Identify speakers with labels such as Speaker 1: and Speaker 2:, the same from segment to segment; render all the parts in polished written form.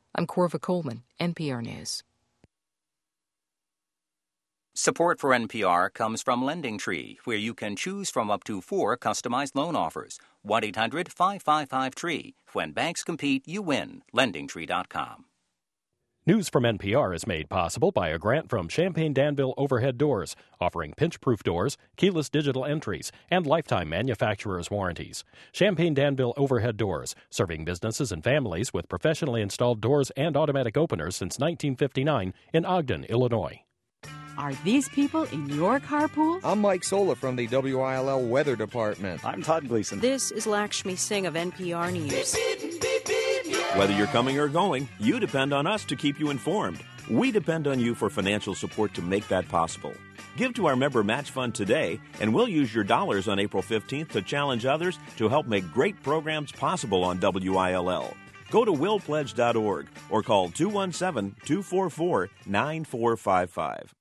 Speaker 1: I'm Corva Coleman, NPR News.
Speaker 2: Support for NPR comes from LendingTree, where you can choose from up to 4 customized loan offers. 1-800-555-TREE. When banks compete, you win. LendingTree.com.
Speaker 3: News from NPR is made possible by a grant from Champaign Danville Overhead Doors, offering pinch-proof doors, keyless digital entries, and lifetime manufacturer's warranties. Champaign Danville Overhead Doors, serving businesses and families with professionally installed doors and automatic openers since 1959 in Ogden, Illinois.
Speaker 4: Are these people in your carpool?
Speaker 5: I'm Mike Sola from the WILL Weather Department.
Speaker 6: I'm Todd Gleason.
Speaker 7: This is Lakshmi Singh of NPR News.
Speaker 8: Whether you're coming or going, you depend on us to keep you informed. We depend on you for financial support to make that possible. Give to our member match fund today, and we'll use your dollars on April 15th to challenge others to help make great programs possible on WILL. Go to willpledge.org or call 217-244-9455.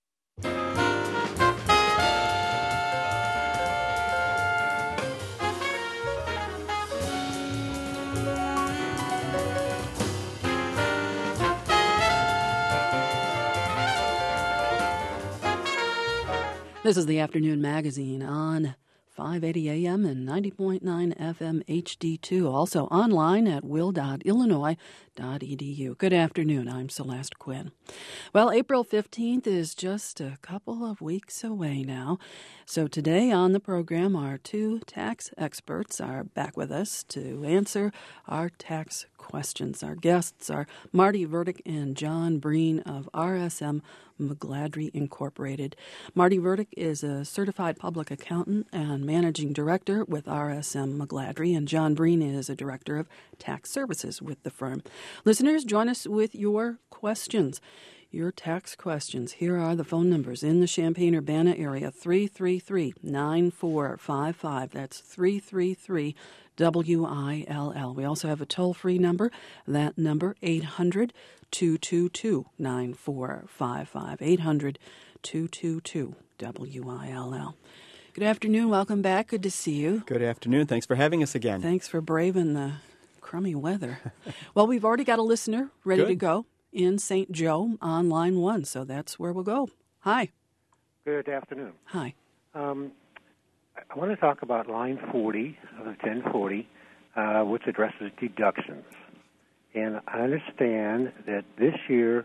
Speaker 9: This is the Afternoon Magazine on 580 AM and 90.9 FM HD2. Also online at will.illinois.edu. Good afternoon. I'm Celeste Quinn. Well, April 15th is just a couple of weeks away now. So today on the program, our 2 tax experts are back with us to answer our tax questions. Our guests are Marty Verdick and John Breen of RSM McGladrey Incorporated. Marty Verdick is a certified public accountant and managing director with RSM McGladrey, and John Breen is a director of tax services with the firm. Listeners, join us with your questions. Your tax questions. Here are the phone numbers in the Champaign-Urbana area, 333-9455. That's 333-WILL. We also have a toll-free number. That number, 800-222-9455. 800-222-WILL. Good afternoon. Welcome back. Good to see you.
Speaker 6: Good afternoon. Thanks for having us again.
Speaker 9: Thanks for braving the crummy weather. Well, we've already got a listener ready to go in St. Joe on line 1, so that's where we'll go. Hi.
Speaker 10: Good afternoon.
Speaker 9: Hi.
Speaker 10: I want to talk about line 40 of the 1040, which addresses deductions. And I understand that this year,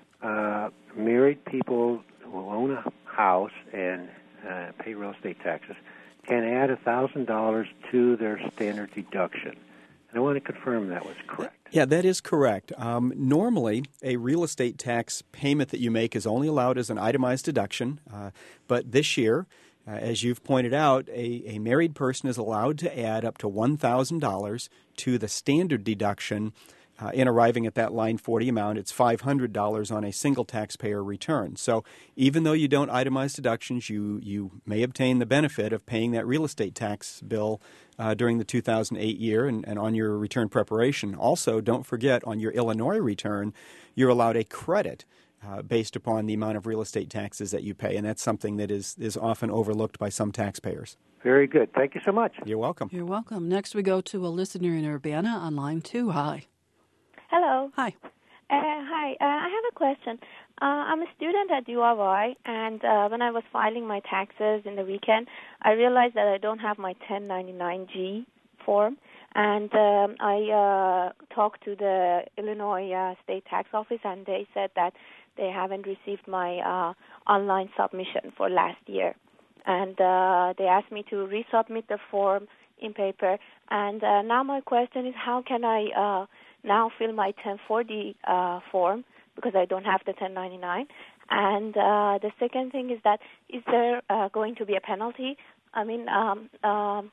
Speaker 10: married people who own a house and pay real estate taxes can add $1,000 to their standard deduction. And I want to confirm that was correct.
Speaker 6: Yeah, that is correct. Normally, a real estate tax payment that you make is only allowed as an itemized deduction. But this year, as you've pointed out, a married person is allowed to add up to $1,000 to the standard deduction. In arriving at that line 40 amount, it's $500 on a single taxpayer return. So even though you don't itemize deductions, you may obtain the benefit of paying that real estate tax bill during the 2008 year and on your return preparation. Also, don't forget, on your Illinois return, you're allowed a credit based upon the amount of real estate taxes that you pay, and that's something that is often overlooked by some taxpayers.
Speaker 10: Very good. Thank you so much.
Speaker 6: You're welcome.
Speaker 9: You're welcome. Next we go to a listener in Urbana on line 2. Hi.
Speaker 11: Hello.
Speaker 9: Hi.
Speaker 11: Hi. I have a question. I'm a student at U of I, and when I was filing my taxes in the weekend, I realized that I don't have my 1099-G form, and I talked to the Illinois State Tax Office, and they said that they haven't received my online submission for last year. And they asked me to resubmit the form in paper, and now my question is, how can I now fill my 1040 form, because I don't have the 1099. And the second thing is that, is there going to be a penalty? I mean, I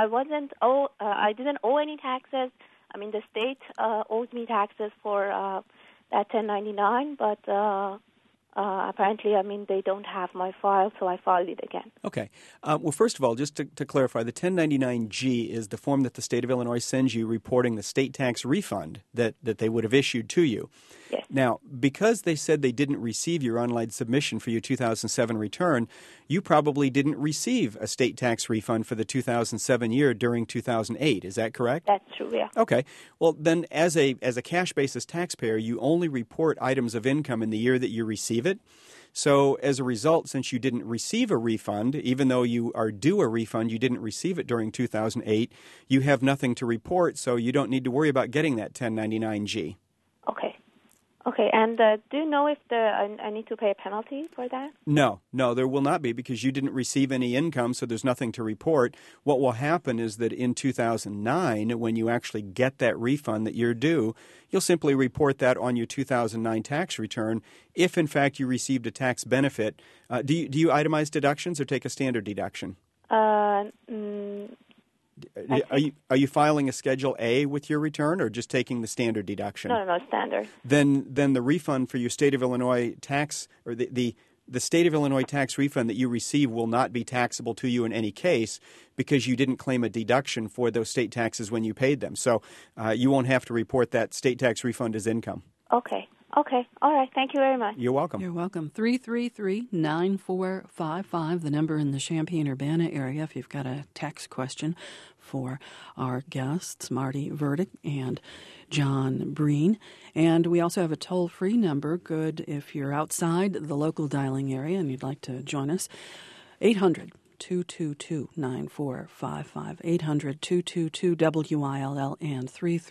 Speaker 11: didn't owe any taxes. I mean, the state owes me taxes for that 1099, but apparently, I mean, they don't have my file, so I filed it again.
Speaker 6: Okay. Well, first of all, just to clarify, the 1099-G is the form that the state of Illinois sends you reporting the state tax refund that they would have issued to you.
Speaker 11: Yes.
Speaker 6: Now, because they said they didn't receive your online submission for your 2007 return, you probably didn't receive a state tax refund for the 2007 year during 2008. Is that correct?
Speaker 11: That's true, yeah.
Speaker 6: Okay. Well, then as a cash basis taxpayer, you only report items of income in the year that you receive it. So as a result, since you didn't receive a refund, even though you are due a refund, you didn't receive it during 2008, you have nothing to report, so you don't need to worry about getting that 1099-G.
Speaker 11: Okay. Okay, and do you know if I need to pay a penalty for that?
Speaker 6: No, there will not be because you didn't receive any income, so there's nothing to report. What will happen is that in 2009, when you actually get that refund that you're due, you'll simply report that on your 2009 tax return if, in fact, you received a tax benefit. Do you itemize deductions or take a standard deduction? Are you filing a Schedule A with your return or just taking the standard deduction?
Speaker 11: No, standard.
Speaker 6: Then the refund for your state of Illinois tax or the state of Illinois tax refund that you receive will not be taxable to you in any case because you didn't claim a deduction for those state taxes when you paid them. So you won't have to report that state tax refund as income.
Speaker 11: Okay. All right. Thank you very much.
Speaker 6: You're welcome.
Speaker 9: You're welcome. 333-9455, the number in the Champaign-Urbana area if you've got a tax question for our guests, Marty Verdick and John Breen. And we also have a toll-free number, good if you're outside the local dialing area and you'd like to join us, 800-222-9455, 800-222-WILL, and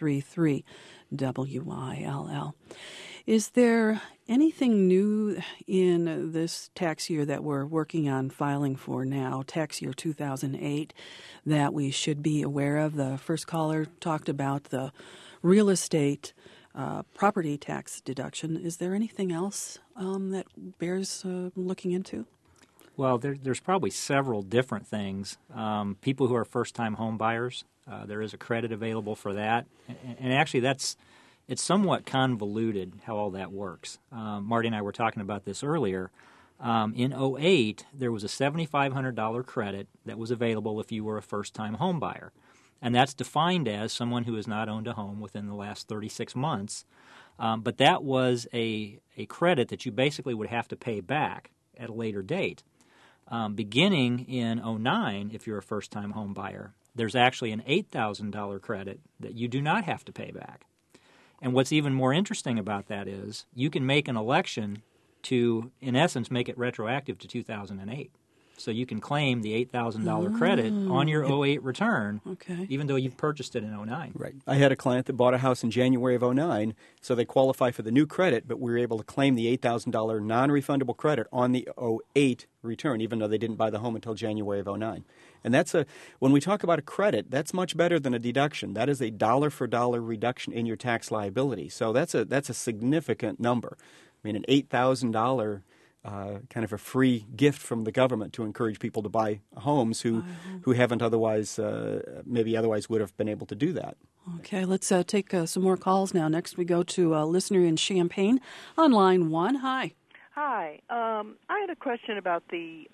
Speaker 9: 333-WILL. Is there anything new in this tax year that we're working on filing for now, tax year 2008, that we should be aware of? The first caller talked about the real estate property tax deduction. Is there anything else that bears looking into?
Speaker 12: Well, there's probably several different things. People who are first-time home buyers, there is a credit available for that. And actually it's somewhat convoluted how all that works. Marty and I were talking about this earlier. In 2008, there was a $7,500 credit that was available if you were a first-time home buyer. And that's defined as someone who has not owned a home within the last 36 months. But that was a credit that you basically would have to pay back at a later date. Beginning in 2009, if you're a first-time home buyer, there's actually an $8,000 credit that you do not have to pay back. And what's even more interesting about that is you can make an election to, in essence, make it retroactive to 2008. So you can claim the $8,000 credit on your 2008 return, even though you've purchased it in 2009.
Speaker 6: Right. I had a client that bought a house in January of 2009, so they qualify for the new credit, but we were able to claim the $8,000 non-refundable credit on the 2008 return, even though they didn't buy the home until January of 2009. And when we talk about a credit, that's much better than a deduction. That is a dollar-for-dollar reduction in your tax liability. So that's a significant number. I mean, an $8,000 kind of a free gift from the government to encourage people to buy homes who haven't otherwise would have been able to do that.
Speaker 9: Okay, let's take some more calls now. Next we go to a listener in Champaign on line 1. Hi.
Speaker 13: Hi. I had a question about the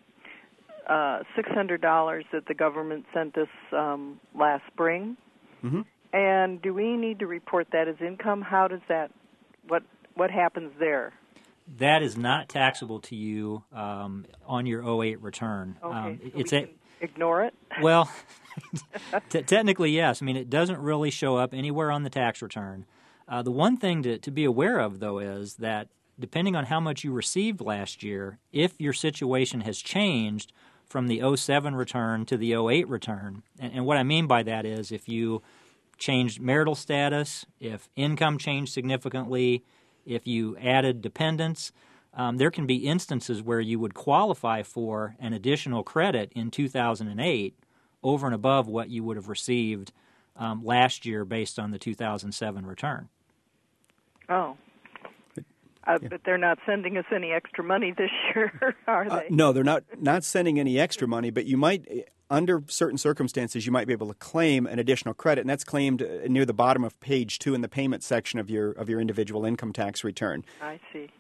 Speaker 13: $600 that the government sent us last spring.
Speaker 6: Mm-hmm.
Speaker 13: And do we need to report that as income? How does that, what happens there?
Speaker 12: That is not taxable to you on your 2008 return.
Speaker 13: Okay, so we can ignore it?
Speaker 12: Well, technically, yes. I mean, it doesn't really show up anywhere on the tax return. The one thing to be aware of, though, is that depending on how much you received last year, if your situation has changed from the 2007 return to the 2008 return, and what I mean by that is if you changed marital status, if income changed significantly, if you added dependents, there can be instances where you would qualify for an additional credit in 2008 over and above what you would have received last year based on the 2007 return.
Speaker 13: Oh. But they're not sending us any extra money this year, are they?
Speaker 6: No, they're not sending any extra money, but you might, under certain circumstances, you might be able to claim an additional credit, and that's claimed near the bottom of page 2 in the payment section of your individual income tax return.
Speaker 13: I see.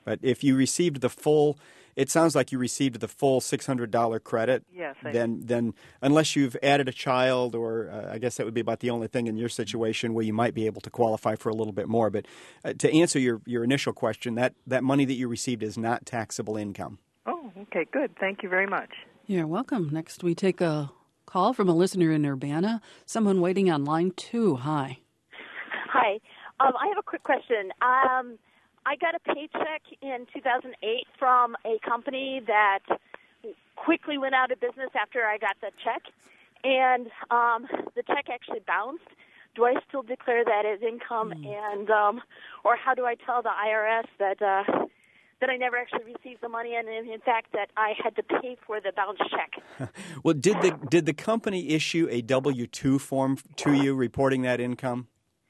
Speaker 6: But if you received the full, it sounds like you received the full $600 credit.
Speaker 13: Yes.
Speaker 6: Then unless you've added a child, or I guess that would be about the only thing in your situation where you might be able to qualify for a little bit more. But to answer your initial question, that money that you received is not taxable income.
Speaker 13: Oh, okay, good. Thank you very much.
Speaker 9: You're welcome. Next, we take a call from a listener in Urbana. Someone waiting on line 2. Hi.
Speaker 14: Hi. I have a quick question. I got a paycheck in 2008 from a company that quickly went out of business after I got the check, and the check actually bounced. Do I still declare that as income, and or how do I tell the IRS that I never actually received the money, and in fact that I had to pay for the bounced check?
Speaker 6: Well, did the company issue a W-2 form to you reporting that income?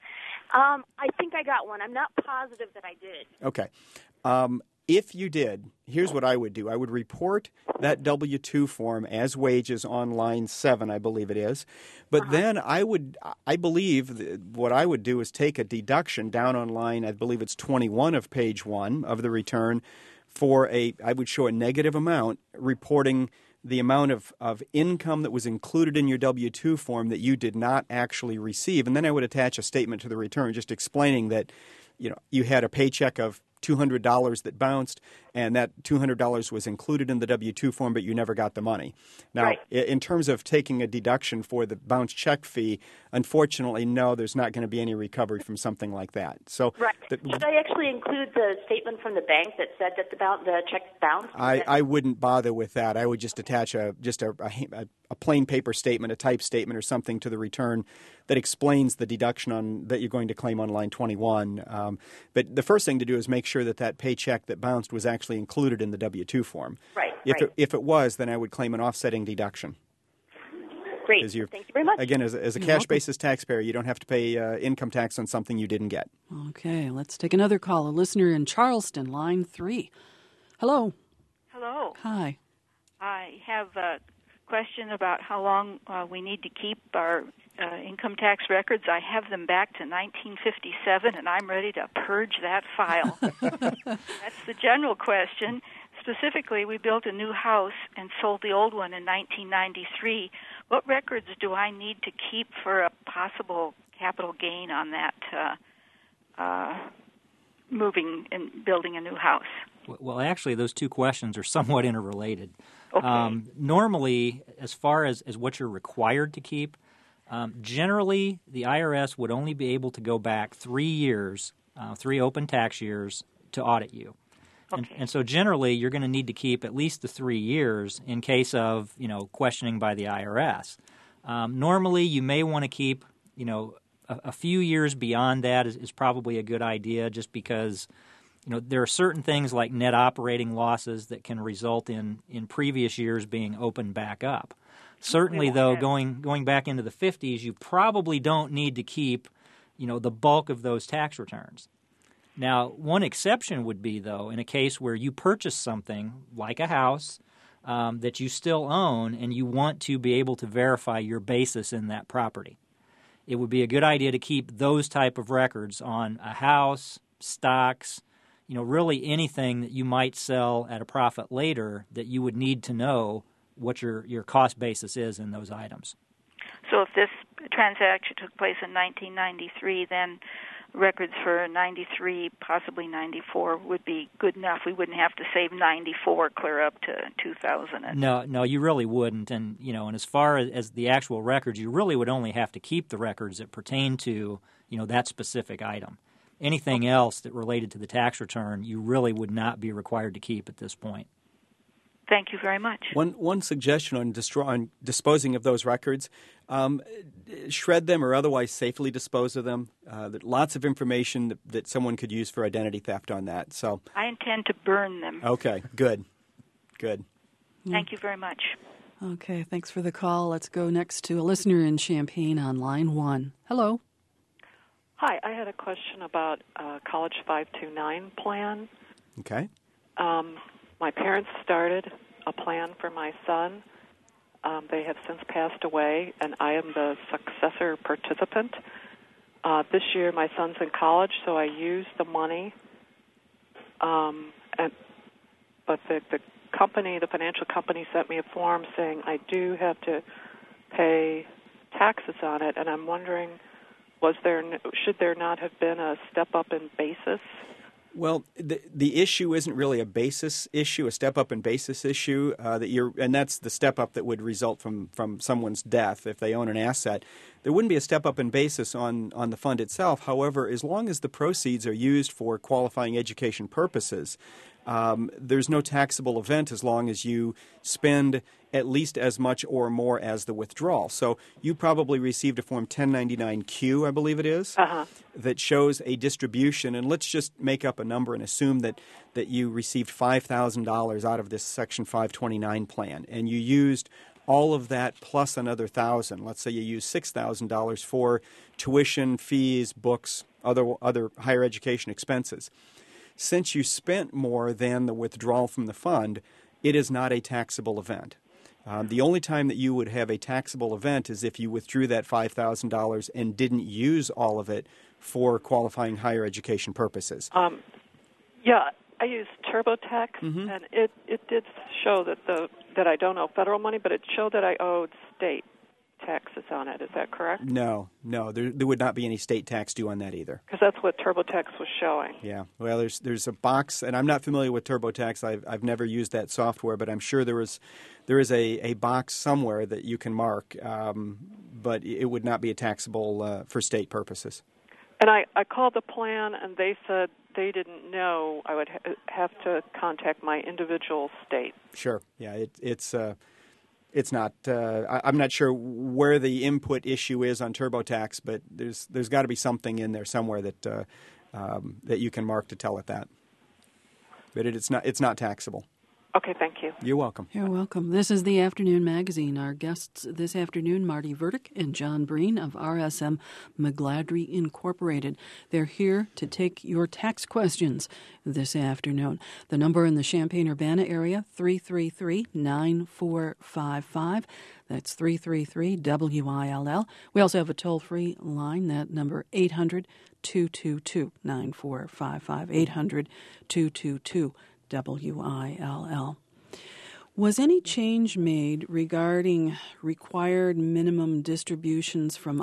Speaker 14: I think I got one. I'm not positive that I did.
Speaker 6: Okay. If you did, here's what I would do. I would report that W-2 form as wages on line 7, I believe it is. But then I believe what I would do is take a deduction down on line, I believe it's 21 of page 1 of the return, I would show a negative amount reporting the amount of income that was included in your W-2 form that you did not actually receive. And then I would attach a statement to the return just explaining that, you had a paycheck of $200 that bounced, and that $200 was included in the W-2 form, but you never got the money. Now, in terms of taking a deduction for the bounced check fee, unfortunately, no, there's not going to be any recovery from something like that. So,
Speaker 14: should I actually include the statement from the bank that said that the check bounced?
Speaker 6: I wouldn't bother with that. I would just attach a plain paper statement, a type statement or something to the return that explains the deduction that you're going to claim on line 21. But the first thing to do is make sure that paycheck that bounced was actually included in the W-2 form. If it was, then I would claim an offsetting deduction.
Speaker 14: Great. Thank you very much.
Speaker 6: Again, as a cash basis taxpayer, you don't have to pay income tax on something you didn't get.
Speaker 9: Okay, let's take another call. A listener in Charleston, line 3. Hello.
Speaker 15: Hello.
Speaker 9: Hi.
Speaker 15: I have a question about how long we need to keep our income tax records. I have them back to 1957, and I'm ready to purge that file. That's the general question. Specifically, we built a new house and sold the old one in 1993. What records do I need to keep for a possible capital gain on that moving and building a new house?
Speaker 12: Well, actually, those two questions are somewhat interrelated.
Speaker 15: Okay.
Speaker 12: Normally, as far as what you're required to keep, generally the IRS would only be able to go back 3 years, 3 open tax years, to audit you.
Speaker 15: Okay.
Speaker 12: And so generally you're going to need to keep at least the 3 years in case of, questioning by the IRS. Normally you may want to keep, a few years beyond that is probably a good idea, just because there are certain things like net operating losses that can result in previous years being opened back up. Certainly, though, going back into the 50s, you probably don't need to keep, the bulk of those tax returns. Now, one exception would be, though, in a case where you purchase something like a house that you still own and you want to be able to verify your basis in that property. It would be a good idea to keep those type of records on a house, stocks, really anything that you might sell at a profit later that you would need to know what your cost basis is in those items.
Speaker 15: So if this transaction took place in 1993, then records for 93, possibly 94 would be good enough. We wouldn't have to save 94 clear up to 2000.
Speaker 12: No, you really wouldn't. And and as far as the actual records, you really would only have to keep the records that pertain to that specific item. Anything else that related to the tax return, you really would not be required to keep at this point.
Speaker 15: Thank you very much.
Speaker 6: One suggestion on disposing of those records, shred them or otherwise safely dispose of them. Lots of information that someone could use for identity theft on that. So
Speaker 15: I intend to burn them.
Speaker 6: Okay, good.
Speaker 15: Thank you very much.
Speaker 9: Okay, thanks for the call. Let's go next to a listener in Champaign on line 1. Hello.
Speaker 16: Hi, I had a question about College 529 plan.
Speaker 6: Okay.
Speaker 16: My parents started a plan for my son. They have since passed away, and I am the successor participant. This year my son's in college, so I used the money but the company, the financial company, sent me a form saying I do have to pay taxes on it, and I'm wondering, should there not have been a step up in basis?
Speaker 6: Well, the issue isn't really a basis issue, a step up in basis issue and that's the step up that would result from someone's death if they own an asset. There wouldn't be a step up in basis on the fund itself. However, as long as the proceeds are used for qualifying education purposes, there's no taxable event as long as you spend at least as much or more as the withdrawal. So you probably received a Form 1099-Q, I believe it is, that shows a distribution. And let's just make up a number and assume that you received $5,000 out of this Section 529 plan, and you used all of that plus another $1,000. Let's say you used $6,000 for tuition, fees, books, other higher education expenses. Since you spent more than the withdrawal from the fund, it is not a taxable event. The only time that you would have a taxable event is if you withdrew that $5,000 and didn't use all of it for qualifying higher education purposes.
Speaker 16: Yeah, I used TurboTax, and it did show that I don't owe federal money, but it showed that I owed state taxes on it. Is that correct?
Speaker 6: No, there would not be any state tax due on that either.
Speaker 16: Because that's what TurboTax was showing.
Speaker 6: Yeah, well, there's a box, and I'm not familiar with TurboTax. I've never used that software, but I'm sure there is a box somewhere that you can mark, but it would not be a taxable for state purposes.
Speaker 16: And I called the plan, and they said they didn't know. I would have to contact my individual state.
Speaker 6: Sure. Yeah, it's not. I'm not sure where the input issue is on TurboTax, but there's got to be something in there somewhere that you can mark to tell it that. But it's not taxable.
Speaker 16: Okay, thank you.
Speaker 6: You're welcome.
Speaker 9: You're welcome. This is the Afternoon Magazine. Our guests this afternoon, Marty Verdick and John Breen of RSM McGladrey Incorporated. They're here to take your tax questions this afternoon. The number in the Champaign-Urbana area, 333-9455. That's 333-WILL. We also have a toll-free line, that number 800-222-9455, 800-222-WILL. Was any change made regarding required minimum distributions from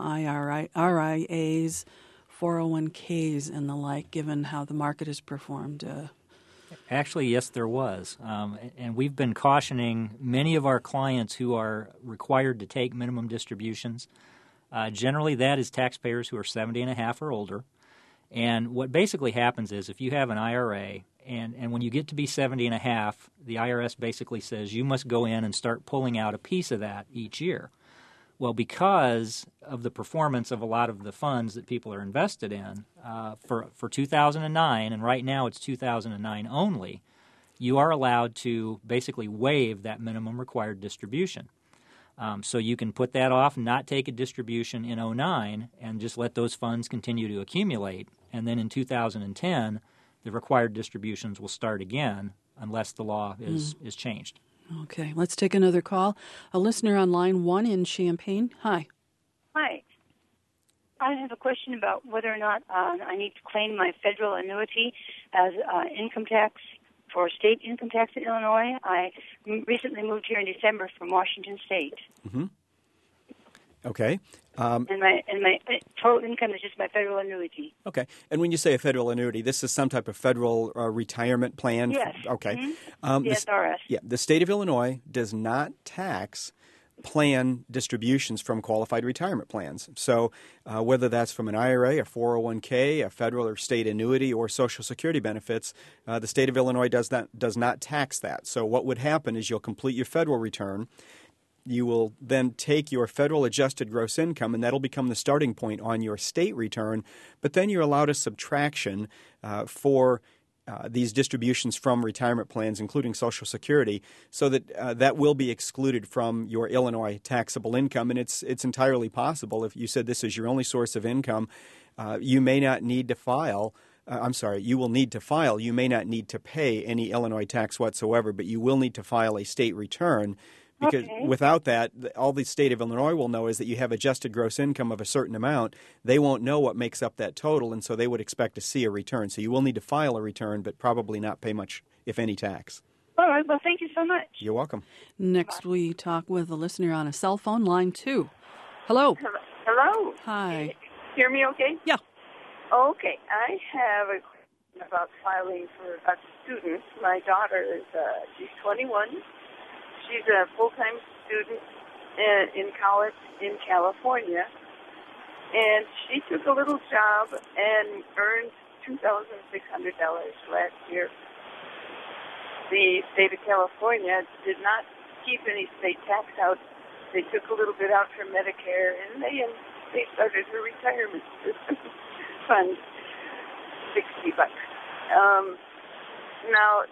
Speaker 9: RIAs, 401ks, and the like, given how the market has performed?
Speaker 12: Actually, yes, there was. And we've been cautioning many of our clients who are required to take minimum distributions. Generally, that is taxpayers who are 70 and a half or older. And what basically happens is if you have an IRA, and when you get to be 70 and a half, the IRS basically says you must go in and start pulling out a piece of that each year. Well, because of the performance of a lot of the funds that people are invested in, for 2009, and right now it's 2009 only, you are allowed to basically waive that minimum required distribution. So you can put that off, not take a distribution in 2009, and just let those funds continue to accumulate. And then in 2010, the required distributions will start again unless the law is changed.
Speaker 9: Okay, let's take another call. A listener on line 1 in Champaign. Hi.
Speaker 17: Hi. I have a question about whether or not I need to claim my federal annuity as income tax for state income tax in Illinois. I recently moved here in December from Washington State.
Speaker 6: Mm-hmm. Okay.
Speaker 17: And my total income is just my federal annuity.
Speaker 6: Okay. And when you say a federal annuity, this is some type of federal retirement plan?
Speaker 17: Yes.
Speaker 6: Okay.
Speaker 17: Mm-hmm. SRS.
Speaker 6: The state of Illinois does not tax plan distributions from qualified retirement plans. So whether that's from an IRA, a 401k, a federal or state annuity, or Social Security benefits, the state of Illinois does not tax that. So what would happen is you'll complete your federal return. You will then take your federal adjusted gross income, and that'll become the starting point on your state return. But then you're allowed a subtraction for these distributions from retirement plans, including Social Security, so that that will be excluded from your Illinois taxable income. And it's entirely possible. If you said this is your only source of income, you may not need to file. You will need to file. You may not need to pay any Illinois tax whatsoever, but you will need to file a state return. Because without that, all the state of Illinois will know is that you have adjusted gross income of a certain amount. They won't know what makes up that total, and so they would expect to see a return. So you will need to file a return, but probably not pay much if any tax.
Speaker 17: All right. Well, thank you so much.
Speaker 6: You're welcome.
Speaker 9: Next, we talk with a listener on a cell phone, line 2. Hello.
Speaker 18: Hello.
Speaker 9: Hi.
Speaker 18: Hear me okay?
Speaker 9: Yeah.
Speaker 18: Okay. I have a question about filing for a student. My daughter is, she's 21. She's a full-time student in college in California. And she took a little job and earned $2,600 last year. The state of California did not keep any state tax out. They took a little bit out for Medicare, and they started her retirement system fund, $60. Now,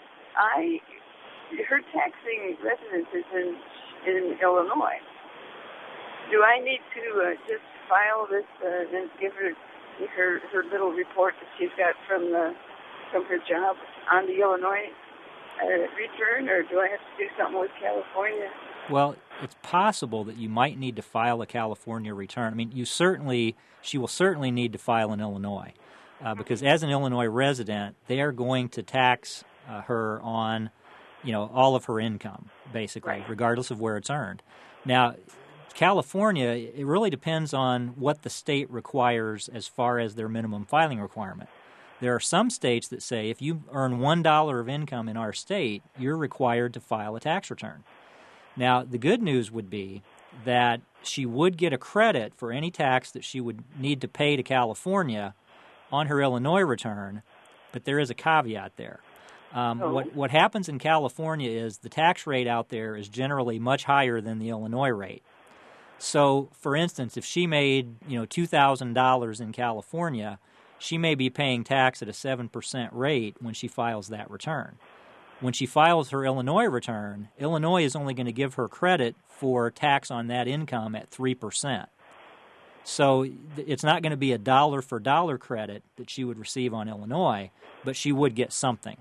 Speaker 18: her taxing residence is in Illinois. Do I need to just file this and give her little report that she's got from her job on the Illinois return, or do I have to do something with California?
Speaker 12: Well, it's possible that you might need to file a California return. I mean, she will certainly need to file in Illinois, because as an Illinois resident, they are going to tax her on, all of her income, basically, regardless of where it's earned. Now, California, it really depends on what the state requires as far as their minimum filing requirement. There are some states that say if you earn $1 of income in our state, you're required to file a tax return. Now, the good news would be that she would get a credit for any tax that she would need to pay to California on her Illinois return, but there is a caveat there. What happens in California is the tax rate out there is generally much higher than the Illinois rate. So, for instance, if she made $2,000 in California, she may be paying tax at a 7% rate when she files that return. When she files her Illinois return, Illinois is only going to give her credit for tax on that income at 3%. So it's not going to be a dollar-for-dollar credit that she would receive on Illinois, but she would get something.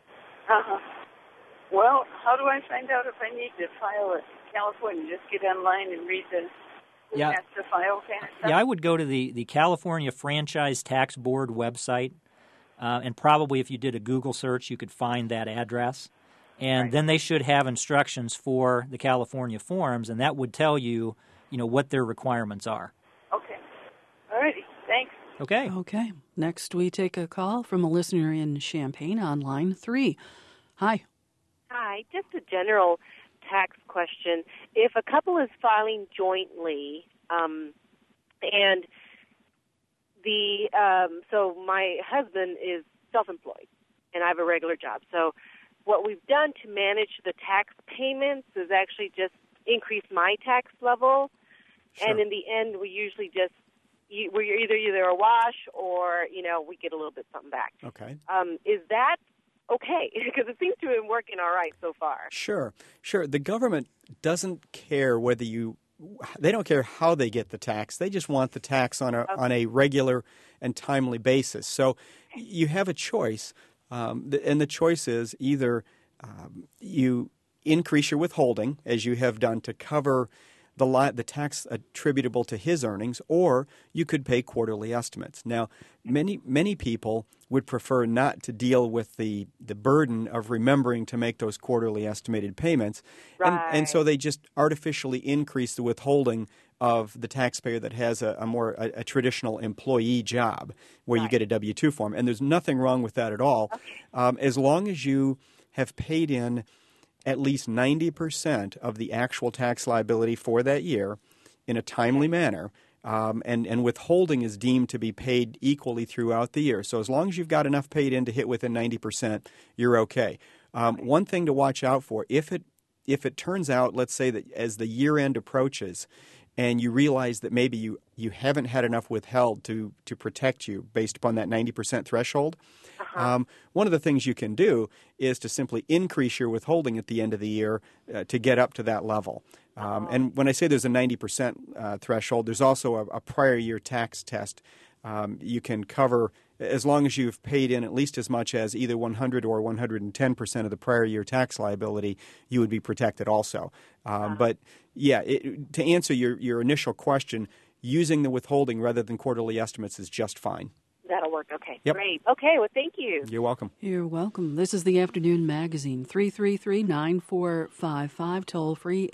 Speaker 18: Well, how do I find out if I need to file in California? Just get online and read the who has to file kind of stuff?
Speaker 12: Yeah, I would go to the California Franchise Tax Board website, and probably if you did a Google search, you could find that address. And then they should have instructions for the California forms, and that would tell you, what their requirements are.
Speaker 18: Okay. All righty. Thanks.
Speaker 12: Okay.
Speaker 9: Okay. Next, we take a call from a listener in Champaign on line 3. Hi.
Speaker 19: Hi. Just a general tax question. If a couple is filing jointly, and so my husband is self-employed, and I have a regular job, so what we've done to manage the tax payments is actually just increase my tax level, and in the end, we usually we're either a wash or we get a little bit something back.
Speaker 6: Okay.
Speaker 19: Is that okay? Because it seems to have been working all right so far.
Speaker 6: Sure. The government doesn't care they don't care how they get the tax. They just want the tax on a regular and timely basis. So you have a choice. And the choice is either you increase your withholding, as you have done, to cover the tax attributable to his earnings, or you could pay quarterly estimates. Now, many people would prefer not to deal with the burden of remembering to make those quarterly estimated payments, and so they just artificially increase the withholding of the taxpayer that has a more traditional employee job where you get a W-2 form. And there's nothing wrong with that at all. As long as you have paid in at least 90% of the actual tax liability for that year in a timely manner, and withholding is deemed to be paid equally throughout the year. So as long as you've got enough paid in to hit within 90%, you're okay. One thing to watch out for, if it turns out, let's say that as the year end approaches, and you realize that maybe you haven't had enough withheld to protect you based upon that 90% threshold, one of the things you can do is to simply increase your withholding at the end of the year to get up to that level. And when I say there's a 90% threshold, there's also a prior year tax test. You can cover, as long as you've paid in at least as much as either 100 or 110% of the prior year tax liability, you would be protected also. But yeah, to answer your initial question, using the withholding rather than quarterly estimates is just fine.
Speaker 19: That'll work. Okay,
Speaker 6: Yep.
Speaker 19: Great. Okay, well, thank you.
Speaker 6: You're welcome.
Speaker 9: You're welcome. This is the Afternoon Magazine, 333-9455, toll-free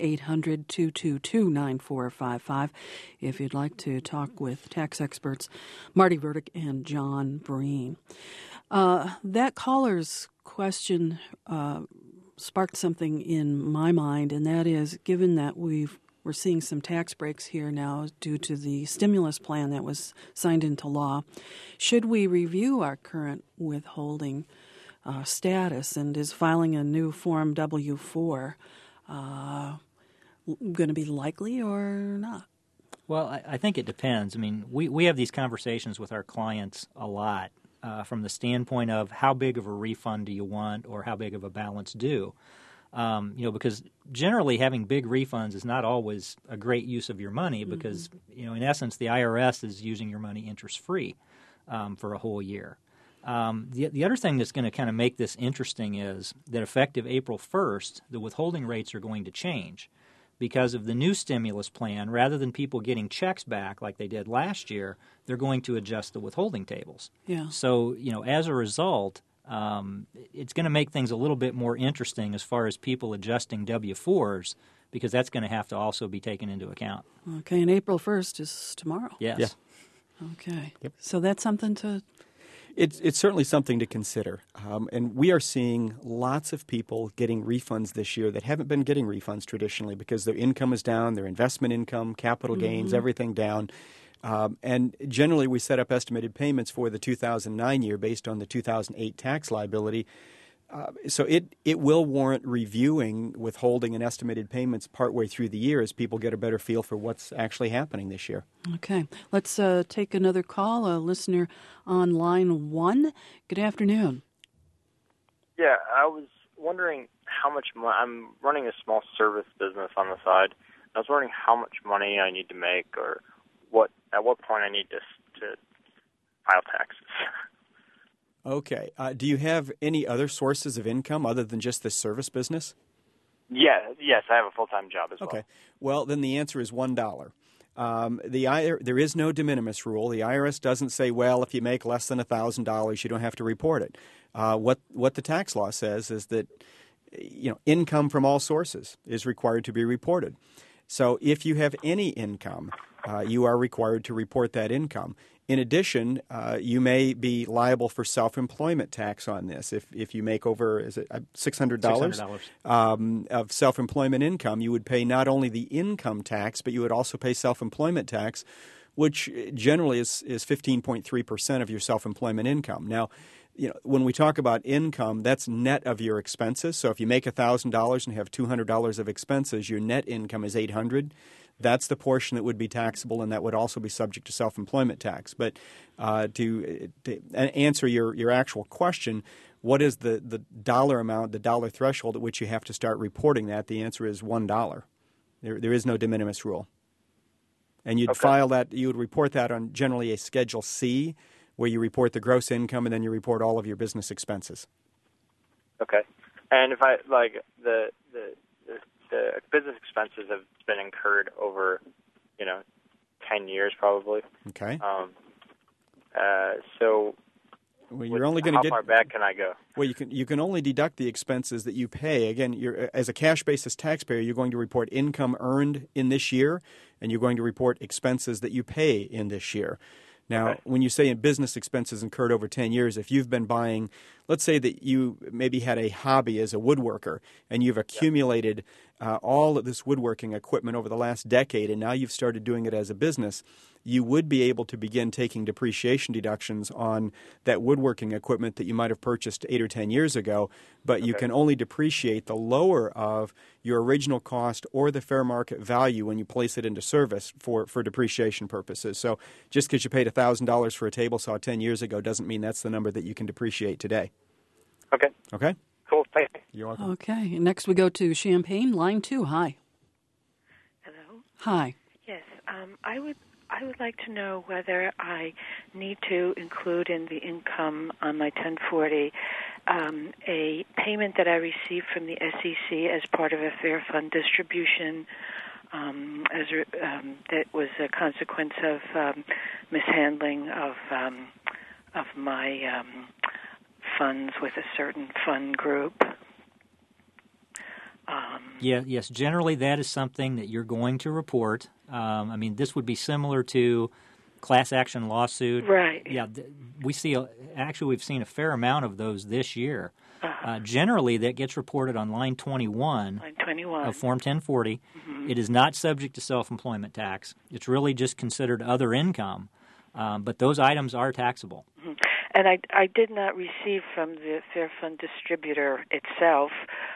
Speaker 9: 800-222-9455, if you'd like to talk with tax experts Marty Verdick and John Breen. That caller's question sparked something in my mind, and that is, given that we're seeing some tax breaks here now due to the stimulus plan that was signed into law, should we review our current withholding status, and is filing a new Form W-4 going to be likely or not?
Speaker 12: Well, I think it depends. I mean, we have these conversations with our clients a lot from the standpoint of how big of a refund do you want or how big of a balance due. Because generally having big refunds is not always a great use of your money because, in essence, the IRS is using your money interest-free for a whole year. The other thing that's going to kind of make this interesting is that effective April 1st, the withholding rates are going to change because of the new stimulus plan. Rather than people getting checks back like they did last year, they're going to adjust the withholding tables.
Speaker 9: Yeah.
Speaker 12: So, as a result, it's going to make things a little bit more interesting as far as people adjusting W-4s because that's going to have to also be taken into account.
Speaker 9: Okay, and April 1st is tomorrow.
Speaker 12: Yes.
Speaker 6: Yeah.
Speaker 9: Okay.
Speaker 6: Yep.
Speaker 9: So that's something to...
Speaker 6: It's certainly something to consider. And we are seeing lots of people getting refunds this year that haven't been getting refunds traditionally because their income is down, their investment income, capital gains, everything down. And generally, we set up estimated payments for the 2009 year based on the 2008 tax liability. So it will warrant reviewing withholding and estimated payments partway through the year as people get a better feel for what's actually happening this year.
Speaker 9: Okay. Let's take another call, a listener on line 1. Good afternoon.
Speaker 20: Yeah, I was wondering how much money. I'm running a small service business on the side. I was wondering how much money I need to make or at what point I need to file taxes.
Speaker 6: Okay. Do you have any other sources of income other than just this service business?
Speaker 20: Yes, I have a full-time job as well.
Speaker 6: Okay. Well, then the answer is $1. There is no de minimis rule. The IRS doesn't say, well, if you make less than $1,000, you don't have to report it. What the tax law says is that income from all sources is required to be reported. So if you have any income, you are required to report that income. In addition, you may be liable for self-employment tax on this. If you make over, is it $600? Of self-employment income, you would pay not only the income tax, but you would also pay self-employment tax, which generally is 15.3% of your self-employment income. Now, when we talk about income, that's net of your expenses. So if you make $1,000 and have $200 of expenses, your net income is $800. That's the portion that would be taxable, and that would also be subject to self-employment tax. But to answer your actual question, what is the dollar amount, the dollar threshold at which you have to start reporting that? The answer is $1. There is no de minimis rule. And you'd file that, you would report that on generally a Schedule C, where you report the gross income and then you report all of your business expenses. Okay.
Speaker 20: And if I the business expenses have been incurred over 10 years probably.
Speaker 6: Okay.
Speaker 20: So
Speaker 6: you're only going to
Speaker 20: how
Speaker 6: get
Speaker 20: far back can I go?
Speaker 6: Well, you can only deduct the expenses that you pay. Again, as a cash basis taxpayer, you're going to report income earned in this year, and you're going to report expenses that you pay in this year. Now, when you say in business expenses incurred over 10 years, if you've been buying, let's say that you maybe had a hobby as a woodworker and you've accumulated all of this woodworking equipment over the last decade and now you've started doing it as a business, you would be able to begin taking depreciation deductions on that woodworking equipment that you might have purchased 8 or 10 years ago, but you can only depreciate the lower of your original cost or the fair market value when you place it into service for depreciation purposes. So just because you paid $1,000 for a table saw 10 years ago doesn't mean that's the number that you can depreciate today.
Speaker 20: Okay.
Speaker 6: Okay?
Speaker 20: Cool. Thank you.
Speaker 6: You're welcome.
Speaker 9: Okay. Next we go to Champaign, line 2. Hi.
Speaker 21: Hello.
Speaker 9: Hi.
Speaker 21: Yes. I would like to know whether I need to include in the income on my 1040 a payment that I received from the SEC as part of a fair fund distribution that was a consequence of mishandling of of my funds with a certain fund group.
Speaker 12: Yes. Generally, that is something that you're going to report. I mean, this would be similar to class action lawsuit.
Speaker 21: Right.
Speaker 12: Yeah. We've seen a fair amount of those this year. Generally, that gets reported on line 21.
Speaker 21: Line 21
Speaker 12: of Form 1040. Mm-hmm. It is not subject to self-employment tax. It's really just considered other income, but those items are taxable.
Speaker 21: Mm-hmm. And I did not receive from the Fair Fund distributor itself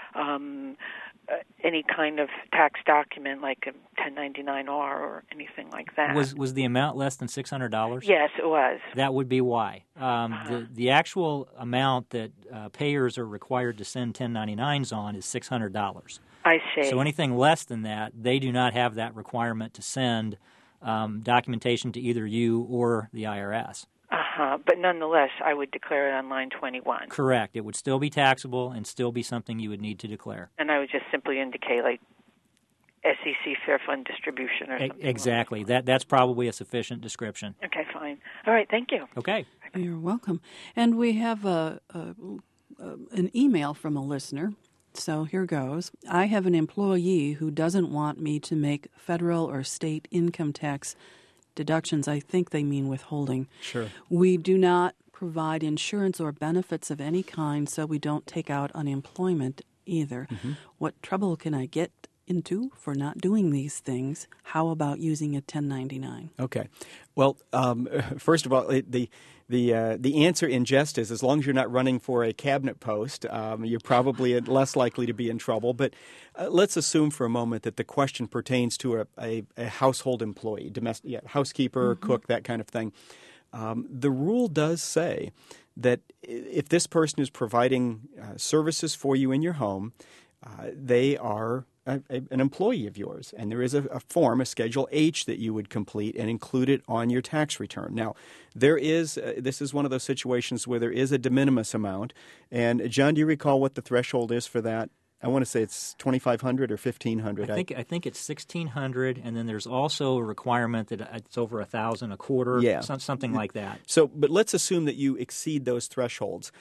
Speaker 21: any kind of tax document like a 1099-R or anything like that.
Speaker 12: Was the amount less than $600?
Speaker 21: Yes, it was.
Speaker 12: That would be why. The actual amount that payers are required to send 1099s on is $600.
Speaker 21: I see.
Speaker 12: So anything less than that, they do not have that requirement to send documentation to either you or the IRS.
Speaker 21: But nonetheless, I would declare it on line 21.
Speaker 12: Correct. It would still be taxable and still be something you would need to declare.
Speaker 21: And I would just simply indicate, like, SEC Fair Fund distribution or something.
Speaker 12: Exactly. That's probably a sufficient description.
Speaker 21: Okay, fine. All right, thank you.
Speaker 12: Okay.
Speaker 9: You're welcome. And we have an email from a listener. So here goes. I have an employee who doesn't want me to make federal or state income tax deductions. I think they mean withholding.
Speaker 6: Sure.
Speaker 9: We do not provide insurance or benefits of any kind, so we don't take out unemployment either. Mm-hmm. What trouble can I get into for not doing these things? How about using a 1099?
Speaker 6: Okay. Well, first of all, the answer in jest is as long as you're not running for a cabinet post, you're probably less likely to be in trouble. But let's assume for a moment that the question pertains to a household employee, domestic housekeeper, mm-hmm. cook, that kind of thing. The rule does say that if this person is providing services for you in your home, they are an employee of yours, and there is a form, a Schedule H, that you would complete and include it on your tax return. Now, this is one of those situations where there is a de minimis amount. And John, do you recall what the threshold is for that? I want to say it's $2,500 or $1,500.
Speaker 12: I think it's $1,600, and then there's also a requirement that it's over $1,000 a quarter,
Speaker 6: yeah.
Speaker 12: something like that.
Speaker 6: So, but let's assume that you exceed those thresholds.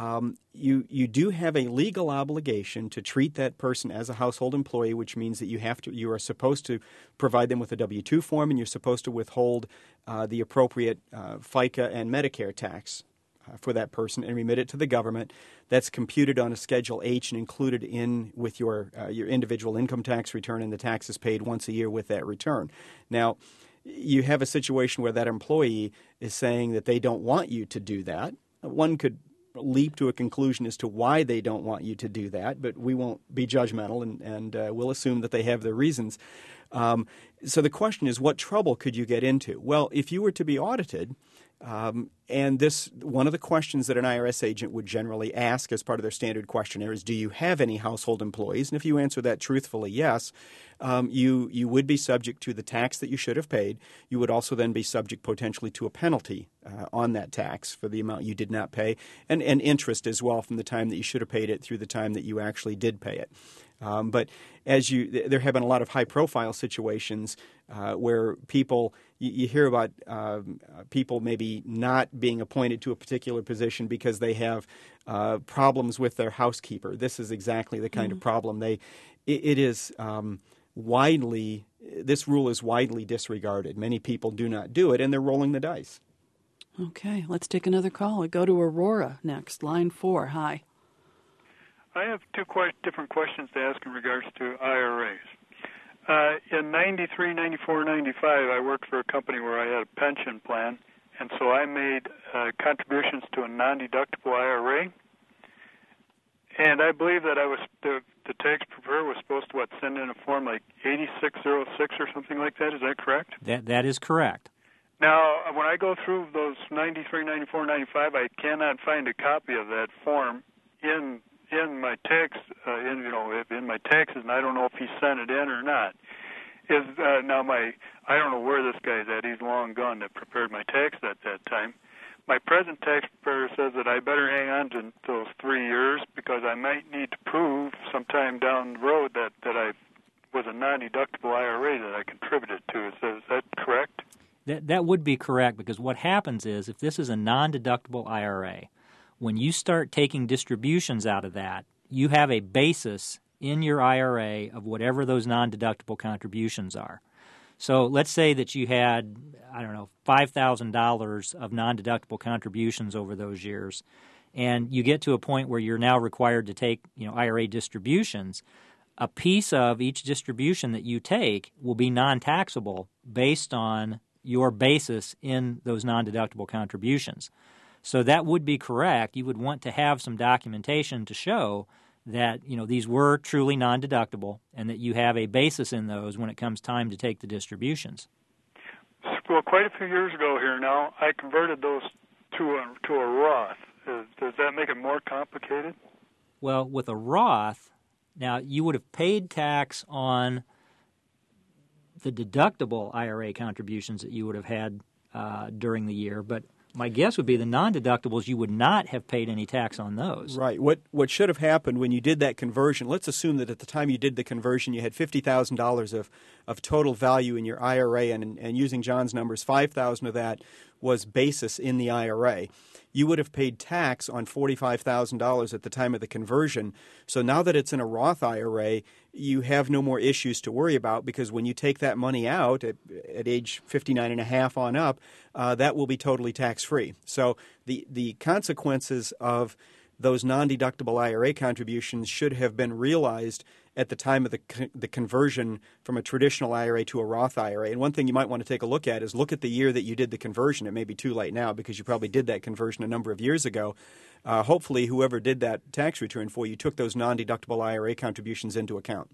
Speaker 6: You do have a legal obligation to treat that person as a household employee, which means that you are supposed to provide them with a W-2 form, and you're supposed to withhold the appropriate FICA and Medicare tax for that person and remit it to the government. That's computed on a Schedule H and included in with your individual income tax return, and the tax is paid once a year with that return. Now, you have a situation where that employee is saying that they don't want you to do that. One could leap to a conclusion as to why they don't want you to do that, but we won't be judgmental, and we'll assume that they have their reasons. So the question is, what trouble could you get into? Well, if you were to be audited, and one of the questions that an IRS agent would generally ask as part of their standard questionnaire is, do you have any household employees? And if you answer that truthfully, yes, you would be subject to the tax that you should have paid. You would also then be subject potentially to a penalty on that tax for the amount you did not pay, and interest as well from the time that you should have paid it through the time that you actually did pay it. But there have been a lot of high-profile situations where you hear about people maybe not being appointed to a particular position because they have problems with their housekeeper. This is exactly the kind of problem. This rule is widely disregarded. Many people do not do it, and they're rolling the dice.
Speaker 9: Okay, let's take another call. We go to Aurora next, line 4. Hi.
Speaker 1: I have two different questions to ask in regards to IRAs. In 93, 94, 95, I worked for a company where I had a pension plan, and so I made contributions to a non-deductible IRA. And I believe that the tax preparer was supposed to send in a form like 8606 or something like that. Is that correct?
Speaker 12: That is correct.
Speaker 1: Now, when I go through those 93, 94, 95, I cannot find a copy of that form in my tax, in my taxes, and I don't know if he sent it in or not. I don't know where this guy's at. He's long gone that prepared my tax at that time. My present tax preparer says that I better hang on to those 3 years because I might need to prove sometime down the road that I was a non-deductible IRA that I contributed to. Is that correct?
Speaker 12: That that would be correct, because what happens is if this is a non-deductible IRA, when you start taking distributions out of that, you have a basis in your IRA of whatever those non-deductible contributions are. So let's say that you had, $5,000 of non-deductible contributions over those years, and you get to a point where you're now required to take, IRA distributions. A piece of each distribution that you take will be non-taxable based on your basis in those non-deductible contributions. So that would be correct. You would want to have some documentation to show that these were truly non-deductible and that you have a basis in those when it comes time to take the distributions.
Speaker 1: Well, quite a few years ago here now, I converted those to a Roth. Does that make it more complicated?
Speaker 12: Well, with a Roth, now you would have paid tax on the deductible IRA contributions that you would have had during the year, but my guess would be the non-deductibles, you would not have paid any tax on those.
Speaker 6: Right. What should have happened when you did that conversion, let's assume that at the time you did the conversion you had $50,000 of total value in your IRA, and using John's numbers, $5,000 of that was basis in the IRA. You would have paid tax on $45,000 at the time of the conversion. So now that it's in a Roth IRA, you have no more issues to worry about, because when you take that money out at age 59 and a half on up, that will be totally tax-free. So the consequences of those non-deductible IRA contributions should have been realized at the time of the conversion from a traditional IRA to a Roth IRA. And one thing you might want to take a look at is look at the year that you did the conversion. It may be too late now because you probably did that conversion a number of years ago. Hopefully, whoever did that tax return for you took those non-deductible IRA contributions into account.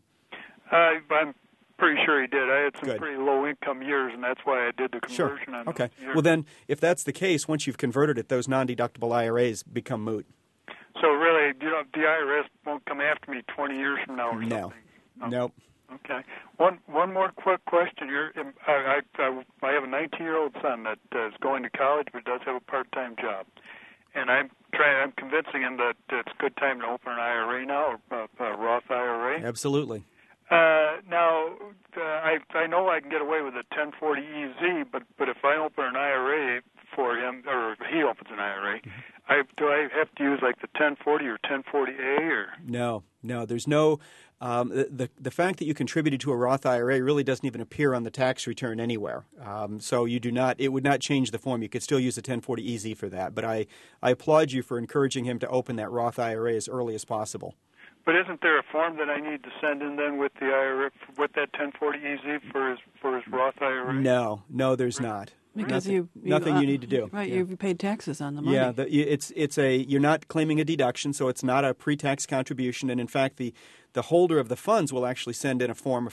Speaker 1: I'm pretty sure he did. I had some pretty low-income years, and that's why I did the conversion.
Speaker 6: Sure.
Speaker 1: On
Speaker 6: Okay.
Speaker 1: those years.
Speaker 6: Well, then, if that's the case, once you've converted it, those non-deductible IRAs become moot.
Speaker 1: So really, the IRS won't come after me 20 years from now or something?
Speaker 6: No. Nope.
Speaker 1: Okay. One more quick question. I have a 19-year-old son that is going to college but does have a part-time job, and I'm convincing him that it's a good time to open an IRA now, or a Roth IRA.
Speaker 6: Absolutely.
Speaker 1: Now, I know I can get away with a 1040EZ, but if I open an IRA for him, or he opens an IRA, do I have to use like the 1040 or 1040A or?
Speaker 6: No. There's no. The fact that you contributed to a Roth IRA really doesn't even appear on the tax return anywhere. So you do not. It would not change the form. You could still use a 1040EZ for that. But I applaud you for encouraging him to open that Roth IRA as early as possible.
Speaker 1: But isn't there a form that I need to send in then with the IRA, with that 1040EZ for his Roth IRA?
Speaker 6: No, there's not.
Speaker 9: Because
Speaker 6: nothing you need to do.
Speaker 9: Right,
Speaker 6: yeah.
Speaker 9: You've paid taxes on the money.
Speaker 6: Yeah, you're not claiming a deduction, so it's not a pre-tax contribution. And in fact, the holder of the funds will actually send in a form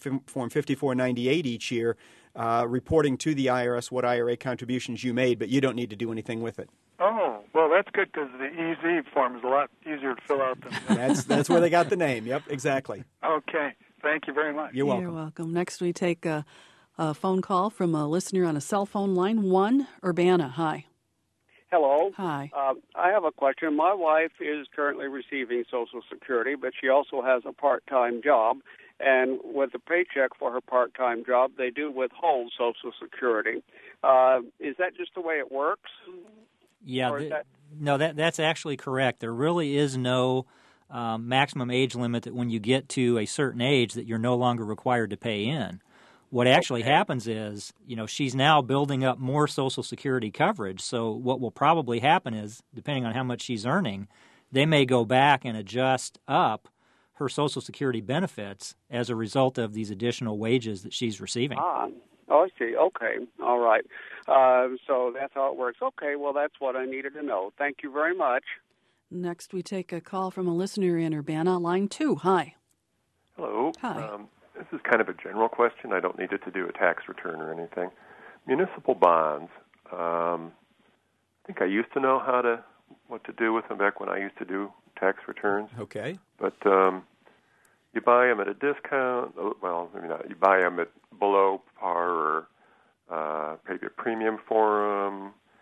Speaker 6: 5498 each year, reporting to the IRS what IRA contributions you made, but you don't need to do anything with it.
Speaker 1: Oh, well, that's good because the EZ form is a lot easier to fill out than
Speaker 6: that's where they got the name. Yep, exactly.
Speaker 1: Okay, thank you very much.
Speaker 6: You're welcome.
Speaker 9: You're welcome. Next, we take a phone call from a listener on a cell phone line. 1, Urbana. Hi.
Speaker 2: Hello.
Speaker 9: Hi.
Speaker 2: I have a question. My wife is currently receiving Social Security, but she also has a part-time job. And with the paycheck for her part-time job, they do withhold Social Security. Is that just the way it works?
Speaker 12: Yeah. That's actually correct. There really is no maximum age limit that when you get to a certain age that you're no longer required to pay in. What actually happens is, she's now building up more Social Security coverage. So what will probably happen is, depending on how much she's earning, they may go back and adjust up her Social Security benefits as a result of these additional wages that she's receiving.
Speaker 2: I see. Okay. All right. So that's how it works. Okay. Well, that's what I needed to know. Thank you very much.
Speaker 9: Next, we take a call from a listener in Urbana. Line 2. Hi.
Speaker 22: Hello.
Speaker 9: Hi.
Speaker 22: This is kind of a general question. I don't need it to do a tax return or anything. Municipal bonds. I think I used to know what to do with them back when I used to do tax returns.
Speaker 6: Okay.
Speaker 22: But you buy them at a discount. Well, maybe not. You buy them at below par or pay a premium for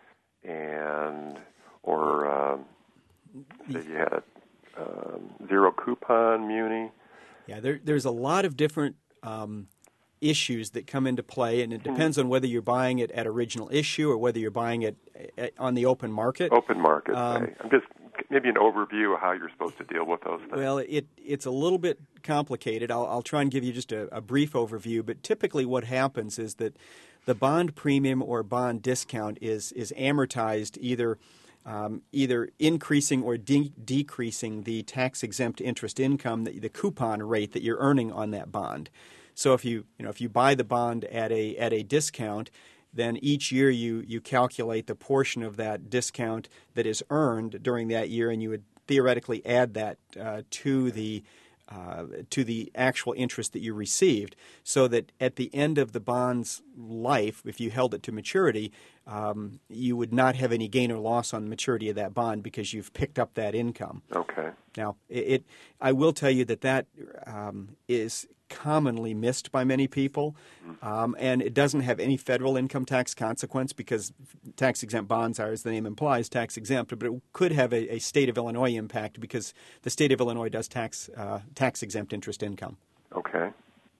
Speaker 22: them, or say you had a zero coupon muni.
Speaker 6: Yeah, there's a lot of different issues that come into play, and it depends on whether you're buying it at original issue or whether you're buying it on the open market.
Speaker 22: Open market. I'm just maybe an overview of how you're supposed to deal with those things.
Speaker 6: Well, it's a little bit complicated. I'll try and give you just a brief overview, but typically what happens is that the bond premium or bond discount is amortized either increasing or decreasing the tax-exempt interest income, the coupon rate that you're earning on that bond. So if you buy the bond at a discount, then each year you calculate the portion of that discount that is earned during that year, and you would theoretically add that to the actual interest that you received, so that at the end of the bond's life, if you held it to maturity, you would not have any gain or loss on the maturity of that bond because you've picked up that income.
Speaker 22: Okay.
Speaker 6: Now, I will tell you that is commonly missed by many people, and it doesn't have any federal income tax consequence because tax-exempt bonds are, as the name implies, tax-exempt, but it could have a state of Illinois impact because the state of Illinois does tax-exempt interest income.
Speaker 22: Okay.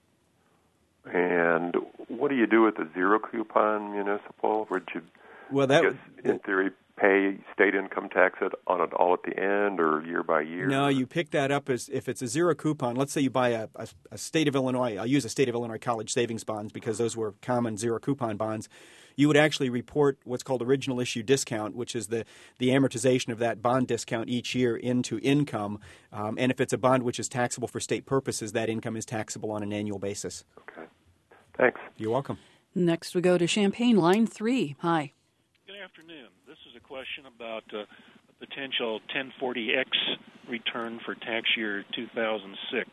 Speaker 22: And what do you do with the zero coupon municipal? Would you, in theory, pay state income tax on it all at the end or year by year?
Speaker 6: No, you pick that up as if it's a zero coupon. Let's say you buy a state of Illinois. I'll use a state of Illinois college savings bonds because those were common zero coupon bonds. You would actually report what's called original issue discount, which is the amortization of that bond discount each year into income. And if it's a bond which is taxable for state purposes, that income is taxable on an annual basis.
Speaker 22: Okay. Thanks.
Speaker 6: You're welcome.
Speaker 9: Next we go to Champaign, line 3. Hi.
Speaker 3: Good afternoon. This is a question about a potential 1040X return for tax year 2006.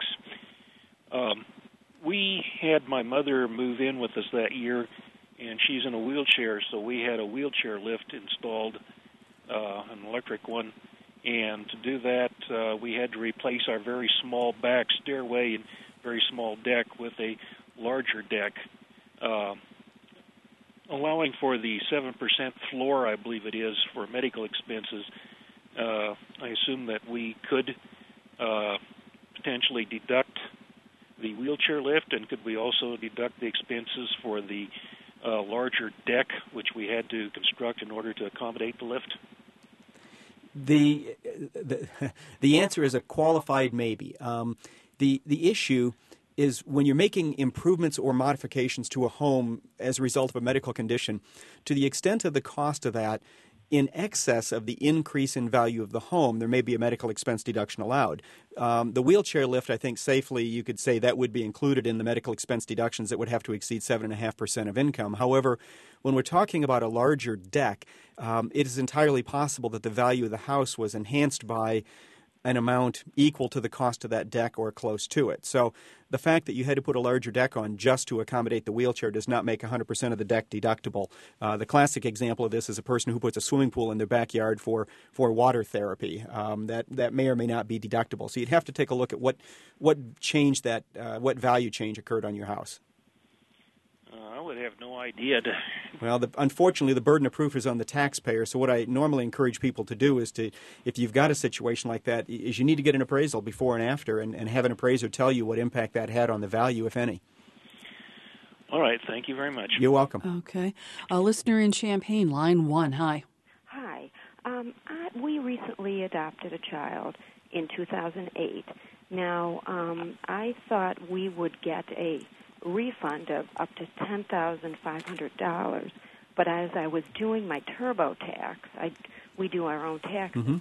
Speaker 3: We had my mother move in with us that year, and she's in a wheelchair, so we had a wheelchair lift installed, an electric one. And to do that, we had to replace our very small back stairway and very small deck with a larger deck, allowing for the 7% floor, I believe it is, for medical expenses. I assume that we could potentially deduct the wheelchair lift, and could we also deduct the expenses for the larger deck, which we had to construct in order to accommodate the lift?
Speaker 6: The answer is a qualified maybe. The issue is when you're making improvements or modifications to a home as a result of a medical condition, to the extent of the cost of that in excess of the increase in value of the home, there may be a medical expense deduction allowed. The wheelchair lift, I think safely you could say that would be included in the medical expense deductions that would have to exceed 7.5% of income. However, when we're talking about a larger deck, it is entirely possible that the value of the house was enhanced by an amount equal to the cost of that deck or close to it. So the fact that you had to put a larger deck on just to accommodate the wheelchair does not make 100% of the deck deductible. The classic example of this is a person who puts a swimming pool in their backyard for water therapy. That may or may not be deductible. So you'd have to take a look at what value change occurred on your house.
Speaker 3: I would have no idea.
Speaker 6: Well, unfortunately, the burden of proof is on the taxpayer. So what I normally encourage people to do is if you've got a situation like that, is you need to get an appraisal before and after and have an appraiser tell you what impact that had on the value, if any.
Speaker 3: All right. Thank you very much.
Speaker 6: You're welcome.
Speaker 9: Okay. A listener in Champaign, line 1. Hi.
Speaker 4: Hi. We recently adopted a child in 2008. Now, I thought we would get a refund of up to $10,500, but as I was doing my TurboTax, we do our own taxes.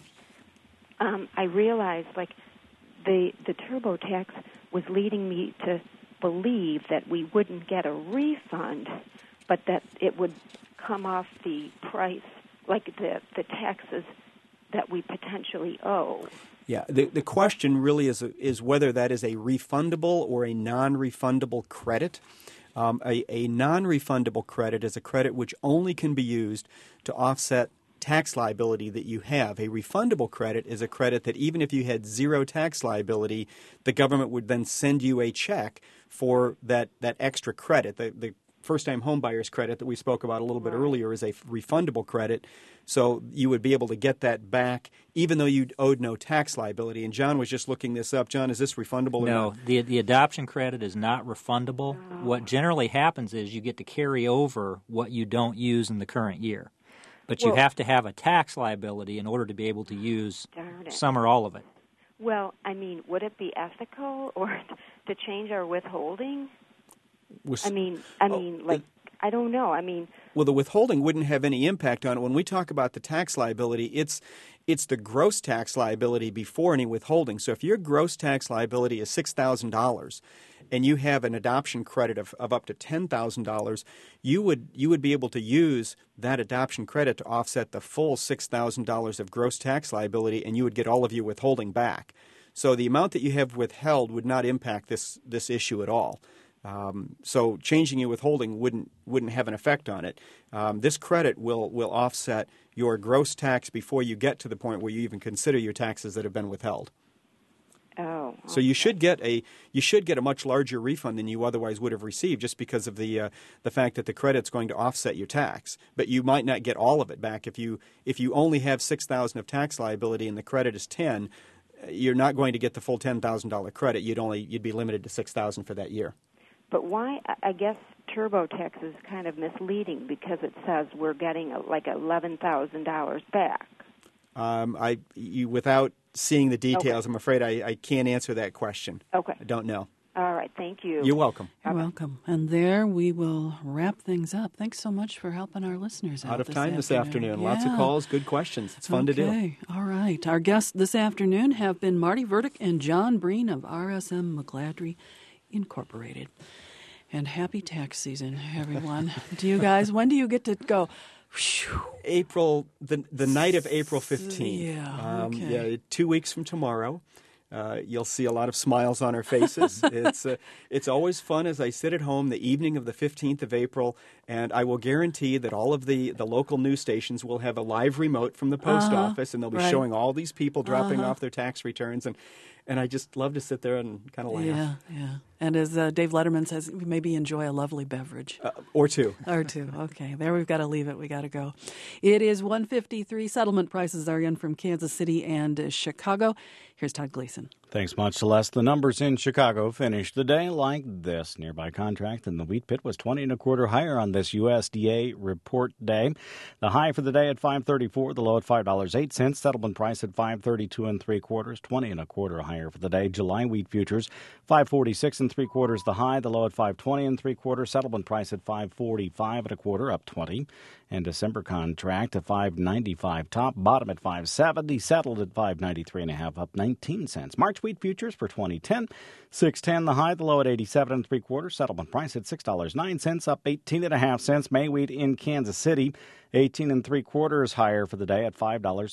Speaker 4: I realized the TurboTax was leading me to believe that we wouldn't get a refund, but that it would come off the price, like the taxes that we potentially owe.
Speaker 6: Yeah, the question really is whether that is a refundable or a non-refundable credit. A non-refundable credit is a credit which only can be used to offset tax liability that you have. A refundable credit is a credit that even if you had zero tax liability, the government would then send you a check for that extra credit. The first-time home buyer's credit that we spoke about a little bit earlier is a refundable credit, so you would be able to get that back even though you owed no tax liability. And John was just looking this up. John, is this refundable or
Speaker 12: No,
Speaker 6: not?
Speaker 12: the adoption credit is not refundable. What generally happens is you get to carry over what you don't use in the current year. But you have to have a tax liability in order to be able to use some or all of it.
Speaker 4: Well, I mean, would it be ethical or to change our withholding? I don't know.
Speaker 6: Well, the withholding wouldn't have any impact on it. When we talk about the tax liability, it's the gross tax liability before any withholding. So if your gross tax liability is $6,000 and you have an adoption credit of up to $10,000, you would be able to use that adoption credit to offset the full $6,000 of gross tax liability, and you would get all of your withholding back. So the amount that you have withheld would not impact this issue at all. So changing your withholding wouldn't have an effect on it. This credit will offset your gross tax before you get to the point where you even consider your taxes that have been withheld.
Speaker 4: Oh. Okay.
Speaker 6: So you should get a much larger refund than you otherwise would have received, just because of the fact that the credit's going to offset your tax. But you might not get all of it back if you only have $6,000 of tax liability and the credit is $10,000. You're not going to get the full $10,000 credit. You'd be limited to $6,000 for that year.
Speaker 4: But why? I guess TurboTax is kind of misleading because it says we're getting like $11,000 back.
Speaker 6: Without seeing the details,
Speaker 4: Okay.
Speaker 6: I'm afraid I can't answer that question.
Speaker 4: Okay.
Speaker 6: I don't know.
Speaker 4: All right. Thank you.
Speaker 6: You're welcome.
Speaker 9: You're welcome. And there we will wrap things up. Thanks so much for helping our listeners out
Speaker 6: of time this afternoon.
Speaker 9: Yeah.
Speaker 6: Lots of calls, good questions. It's fun to do.
Speaker 9: Okay. All right. Our guests this afternoon have been Marty Verdick and John Breen of RSM McGladrey Incorporated. And happy tax season, everyone. Do you guys, when do you get to go?
Speaker 6: April, the night of April 15th.
Speaker 9: Yeah, okay.
Speaker 6: 2 weeks from tomorrow. You'll see a lot of smiles on our faces. It's always fun as I sit at home the evening of the 15th of April, and I will guarantee that all of the local news stations will have a live remote from the post office, and they'll be showing all these people dropping off their tax returns, and I just love to sit there and kind of laugh.
Speaker 9: Yeah. And as Dave Letterman says, maybe enjoy a lovely beverage.
Speaker 6: Or two.
Speaker 9: Okay. There we've got to leave it. We got to go. It is 1:53. Settlement prices are in from Kansas City and Chicago. Here's Todd Gleason.
Speaker 5: Thanks much, Celeste. The numbers in Chicago finished the day like this. Nearby contract in the wheat pit was 20 1/4 higher on this USDA report day. The high for the day at $5.34, the low at $5.08. Settlement price at $5.32 3/4, 20 1/4 higher for the day. July wheat futures $5.46 3/4 the high, the low at $5.20 3/4. Settlement price at $5.45 1/4, up 20. And December contract at $5.95 top, bottom at $5.70, settled at $5.93 1/2, up 19 cents. March wheat futures for 2010, $6.10 the high, the low at $87 3/4. Settlement price at $6.09, up 18 1/2 cents. May wheat in Kansas City, 18 3/4 higher for the day at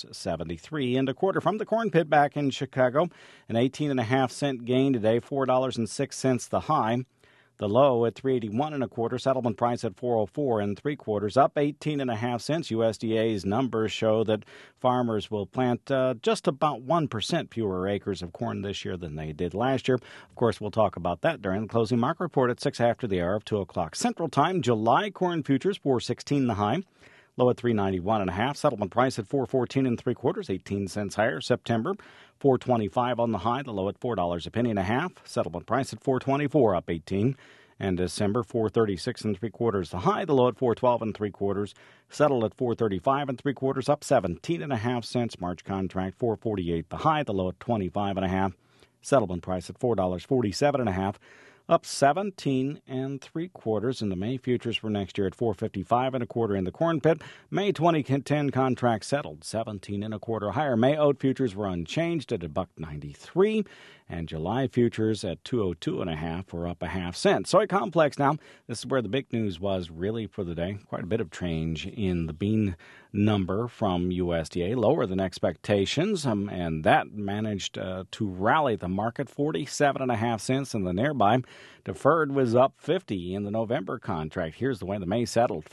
Speaker 5: $5.73 1/4. From the corn pit back in Chicago, an 18 1/2 cent gain today, $4.06 the high. The low at $3.81 1/4. Settlement price at $4.04 3/4, up 18 1/2 cents. USDA's numbers show that farmers will plant just about 1% fewer acres of corn this year than they did last year. Of course, we'll talk about that during the closing market report at 6 after the hour of 2 o'clock Central Time. July corn futures $4.16 the high. Low at $3.91 1/2. Settlement price at $4.14 3/4, 18 cents higher. September, $4.25 on the high. The low at $4 1/2. Settlement price at $4.24, up 18. And December, $4.36 3/4 the high. The low at $4.12 3/4. Settled at $4.35 3/4, up 17 1/2 cents. March contract $4.48 the high. The low at 25 1/2. Settlement price at $4.47 1/2. Up 17 3/4, and the May futures for next year at $4.55 1/4 in the corn pit. May 2010 contract settled 17 1/4 higher. May oat futures were unchanged at $1.93, and July futures at $2.02 1/2 were up 1/2 cent. Soy complex now. This is where the big news was really for the day. Quite a bit of change in the bean number from USDA, lower than expectations, and that managed to rally the market 47 1/2 cents in the nearby. Deferred was up 50 in the November contract. Here's the way the May settled: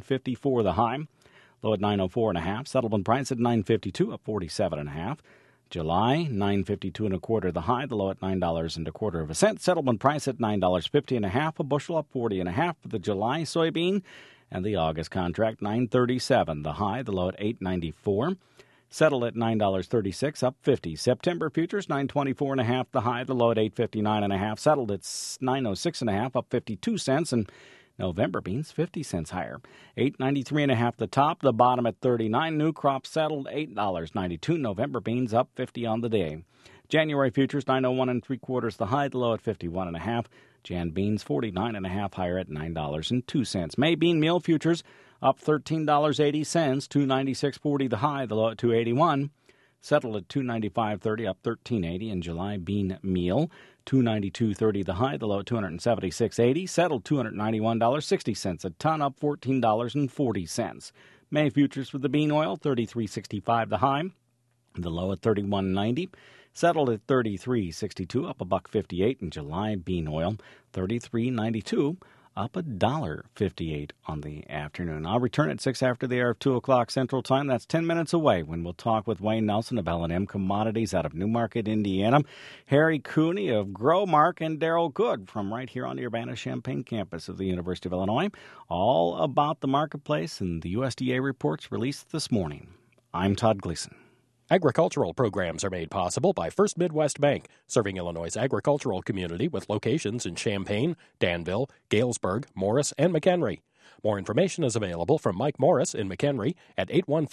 Speaker 5: $9.54 the high, low at $9.04 1/2. Settlement price at $9.52, up 47 1/2. July, $9.52 the high, the low at $9.25. Settlement price at $9.50 a bushel, up 40.5 for the July soybean. And the August contract, $9.37 the high, the low at $8.94. Settled at $9.36, up 50. September futures, $9.24.5 the high, the low at $8.59.5. Settled at $9.06.5, up 52 cents. And November beans 50 cents higher. $8.93.5 the top, the bottom at 39. New crop settled $8.92. November beans up 50 on the day. January futures, $9.01 the high, the low at 51.5. Jan beans 49.5 higher at $9.02. May bean meal futures up $13.80, $296.40 the high, the low at $2.81. Settled at $295.30, up $13.80. In July bean meal, $292.30 the high, the low at $276.80. Settled $291.60 a ton, up $14.40. May futures for the bean oil, $33.65 the high, the low at $31.90. Settled at $33.62, up $1.58. In July bean oil, $33.92. Up $1.58 on the afternoon. I'll return at 6 after the hour of 2 o'clock Central Time. That's 10 minutes away when we'll talk with Wayne Nelson of L&M Commodities out of Newmarket, Indiana, Harry Cooney of Growmark, and Daryl Good from right here on the Urbana-Champaign campus of the University of Illinois. All about the marketplace and the USDA reports released this morning. I'm Todd Gleason.
Speaker 7: Agricultural programs are made possible by First Midwest Bank, serving Illinois' agricultural community with locations in Champaign, Danville, Galesburg, Morris, and McHenry. More information is available from Mike Morris in McHenry at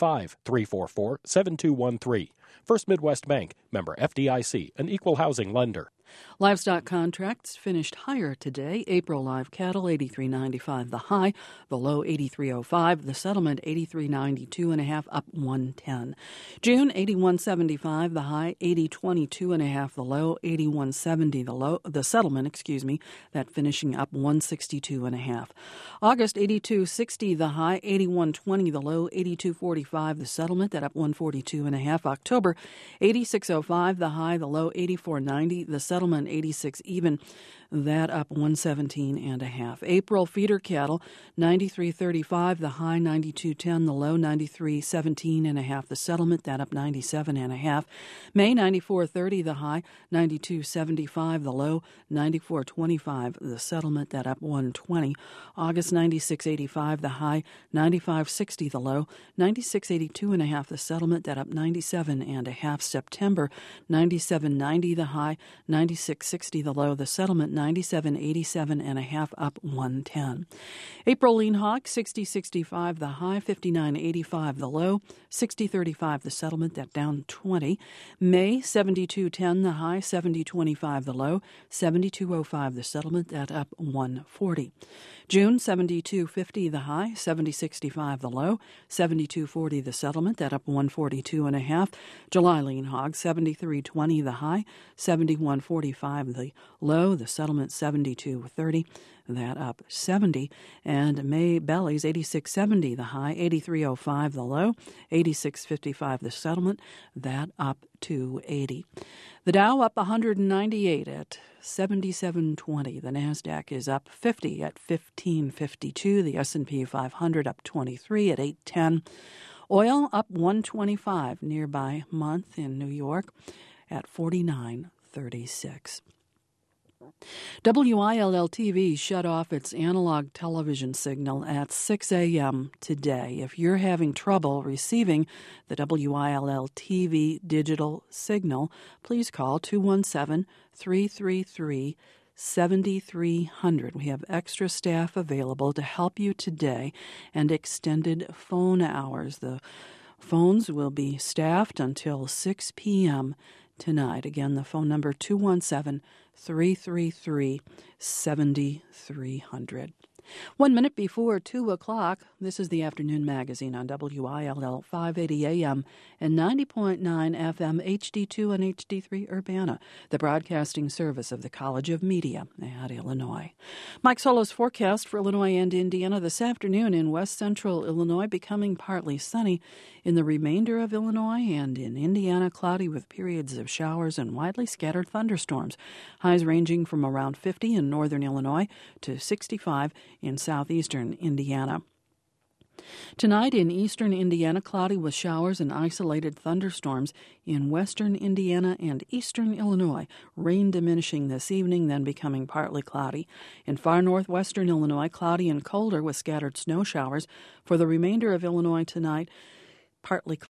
Speaker 7: 815-344-7213. First Midwest Bank, member FDIC, an equal housing lender.
Speaker 9: Livestock contracts finished higher today. April live cattle, $83.95 the high, the low $83.05. The settlement, $83.92.5, up $1.10. June, $81.75 the high, $80.22.5 the low, $81.70 the low. The settlement, that finishing up $162.5. August, $82.60 the high, $81.20 the low, $82.45 the settlement, that up $142.5. October, $86.05 the high, the low $84.90 the settlement, 86 even, that up $117.5. April feeder cattle, $93.35 the high, $92.10 the low, $93.17.5 the settlement, that up $97.5. May, $94.30 the high, $92.75 the low, $94.25 the settlement, that up $120. August, $96.85 the high, $95.60 the low, $96.82.5 the settlement, that up $97.5. September, $97.90 the high, $96.60 the low, the settlement $97.87.5, up $110. April lean hog, $60.65 the high, $59.85 the low, $60.35 the settlement, that down $20. May, $72.10 the high, $70.25 the low, $72.05 the settlement, that up $140. June, $72.50 the high, $70.65 the low, $72.40 the settlement, that up $142.5. July lean hog, $73.20 the high, $71.45 the low, the settlement $72.30, that up $70. And May bellies, $86.70 the high, $83.05 the low, $86.55 the settlement, that up $280. The Dow up 198 at 77.20. The Nasdaq is up 50 at 15.52. The S&P 500 up 23 at 8.10. Oil up 125 nearby month in New York at 49.36. WILL-TV shut off its analog television signal at 6 a.m. today. If you're having trouble receiving the WILL-TV digital signal, please call 217-333-7300. We have extra staff available to help you today and extended phone hours. The phones will be staffed until 6 p.m. tonight. Again, the phone number 217-333-7300. 1 minute before 2 o'clock, this is the Afternoon Magazine on WILL 580 AM and 90.9 FM HD2 and HD3 Urbana, the broadcasting service of the College of Media at Illinois. Mike Solo's forecast for Illinois and Indiana this afternoon: in west central Illinois, becoming partly sunny. In the remainder of Illinois and in Indiana, cloudy with periods of showers and widely scattered thunderstorms. Highs ranging from around 50 in northern Illinois to 65 in southeastern Indiana. Tonight in eastern Indiana, cloudy with showers and isolated thunderstorms. In western Indiana and eastern Illinois, rain diminishing this evening, then becoming partly cloudy. In far northwestern Illinois, cloudy and colder with scattered snow showers. For the remainder of Illinois tonight, partly